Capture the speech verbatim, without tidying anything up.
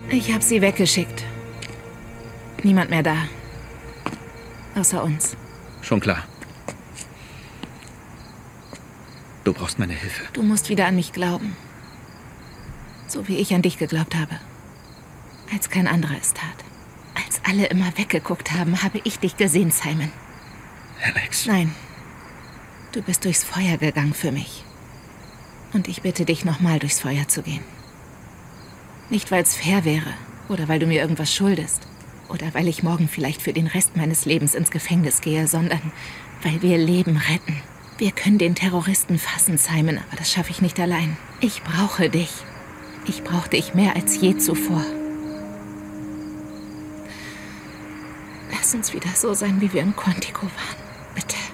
Ich habe sie weggeschickt. Niemand mehr da. Außer uns. Schon klar. Du brauchst meine Hilfe. Du musst wieder an mich glauben. So wie ich an dich geglaubt habe. Als kein anderer es tat. Als alle immer weggeguckt haben, habe ich dich gesehen, Simon. Alex. Nein. Du bist durchs Feuer gegangen für mich. Und ich bitte dich, nochmal durchs Feuer zu gehen. Nicht, weil es fair wäre. Oder weil du mir irgendwas schuldest. Oder weil ich morgen vielleicht für den Rest meines Lebens ins Gefängnis gehe, sondern weil wir Leben retten. Wir können den Terroristen fassen, Simon, aber das schaffe ich nicht allein. Ich brauche dich. Ich brauche dich mehr als je zuvor. Lass uns wieder so sein, wie wir in Quantico waren. Bitte.